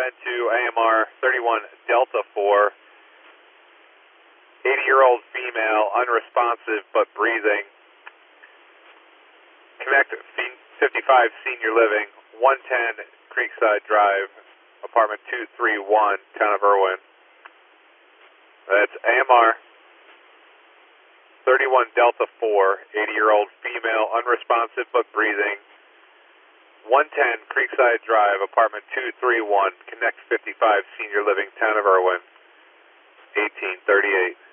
to AMR 31 Delta 4, 80-year-old female, unresponsive but breathing. Connect 55 Senior Living, 110 Creekside Drive, apartment 231, town of Irwin. That's AMR 31 Delta 4, 80-year-old female, unresponsive but breathing. 110 Creekside Drive, apartment 231, Connect 55 Senior Living, town of Irwin, 1838.